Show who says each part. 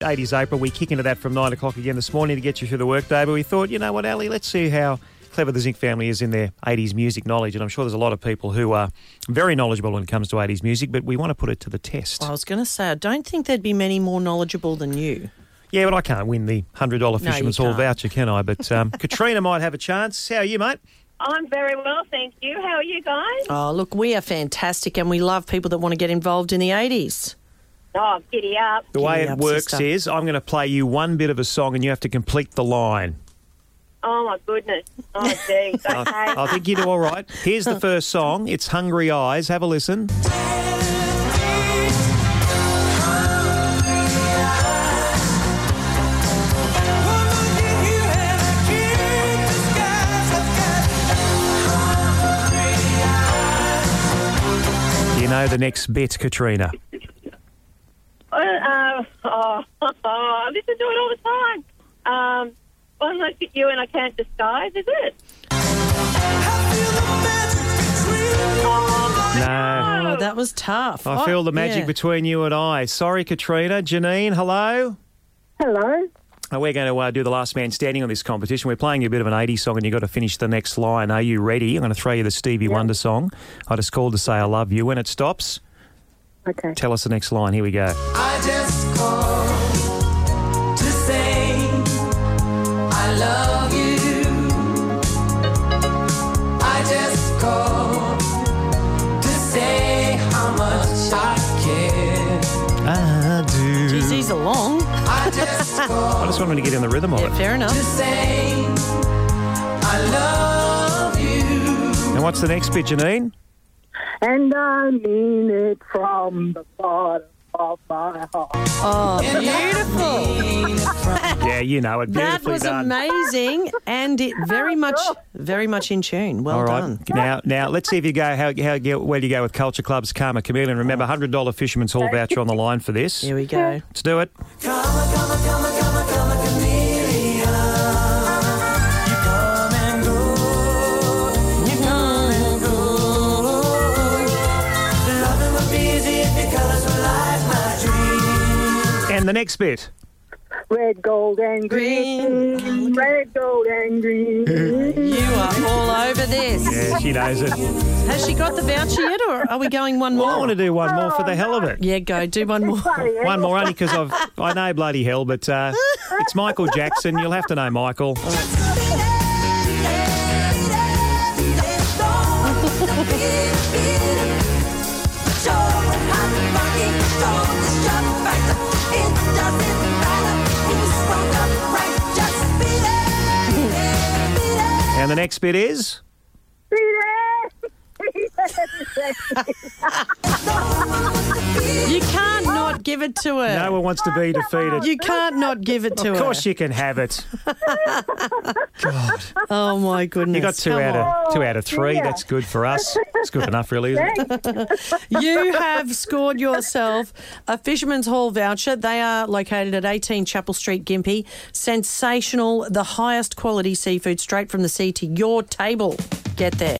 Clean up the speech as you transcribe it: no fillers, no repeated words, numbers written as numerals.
Speaker 1: 80s April. We kick into that from 9 o'clock again this morning to get you through the workday. But we thought, you know what, Ali, let's see how clever the Zinc family is in their 80s music knowledge. And I'm sure there's a lot of people who are very knowledgeable when it comes to 80s music, but we want to put it to the test.
Speaker 2: I was going to say, I don't think there'd be many more knowledgeable than you.
Speaker 1: Yeah, but I can't win the $100 Fisherman's Hall voucher, can I? But Katrina might have a chance. How are you, mate?
Speaker 3: I'm very well, thank you. How are you guys?
Speaker 2: Oh, look, we are fantastic and we love people that want to get involved in the 80s.
Speaker 3: Oh, giddy up.
Speaker 1: The way
Speaker 2: Giddy
Speaker 1: it
Speaker 2: up,
Speaker 1: works
Speaker 2: sister.
Speaker 1: is I'm going to play you one bit of a song and you have to complete the line.
Speaker 3: Oh, my goodness. Oh, geez. Okay.
Speaker 1: I think you do all right. Here's the first song. It's Hungry Eyes. Have a listen. You know the next bit, Katrina.
Speaker 3: I listen to it all the time. I look at you and I can't disguise, is it?
Speaker 1: No.
Speaker 2: Oh, that was tough.
Speaker 1: I feel the magic
Speaker 2: yeah.
Speaker 1: between you and I. Sorry, Katrina. Janine, hello.
Speaker 4: Hello.
Speaker 1: We're going to do the last man standing on this competition. We're playing you a bit of an 80s song and you've got to finish the next line. Are you ready? I'm going to throw you the Stevie Wonder song. I just called to say I love you. When it stops,
Speaker 4: Okay.
Speaker 1: tell us the next line. Here we go.
Speaker 5: I just called to say I love you. I just called to say how much I care.
Speaker 1: I do.
Speaker 2: Geez, he's along.
Speaker 5: I just called
Speaker 1: I just want him to get in the rhythm of
Speaker 2: Yeah,
Speaker 1: it.
Speaker 2: fair enough.
Speaker 5: to say I love you.
Speaker 1: And what's the next bit, Janine?
Speaker 4: And I mean it from the bottom of my heart.
Speaker 2: Oh, beautiful.
Speaker 1: Yeah, you know it.
Speaker 2: That
Speaker 1: Beautifully
Speaker 2: was
Speaker 1: done.
Speaker 2: amazing and it very much in tune. Well
Speaker 1: All right.
Speaker 2: done.
Speaker 1: Now, let's see if you go. Where do you go with Culture Club's Karma Chameleon? Remember, $100 Fisherman's Hall voucher on the line for this.
Speaker 2: Here we go.
Speaker 1: Let's do it.
Speaker 5: Come a chameleon. You come and go. You come and go. Loving would be easy if your colors were like my dream.
Speaker 1: And the next bit.
Speaker 4: Red, gold, and green. Red, gold, and green.
Speaker 2: You are all over this.
Speaker 1: Yeah, she knows it.
Speaker 2: Has she got the voucher yet or are we going one
Speaker 1: Well, I
Speaker 2: more?
Speaker 1: want to do one more for the hell of it.
Speaker 2: Yeah, go. Do one more.
Speaker 1: One more only because I know bloody hell, but it's Michael Jackson. You'll have to know Michael. And the next bit is...
Speaker 2: You can't not give it to her.
Speaker 1: No one wants to be defeated.
Speaker 2: You can't not give it to her.
Speaker 1: Of course you can have it. God.
Speaker 2: Oh, my goodness.
Speaker 1: You got two out of three.
Speaker 4: Yeah.
Speaker 1: That's good for us. It's good enough, really, isn't it?
Speaker 2: You have scored yourself a Fisherman's Hall voucher. They are located at 18 Chapel Street, Gympie. Sensational, the highest quality seafood straight from the sea to your table. Get there.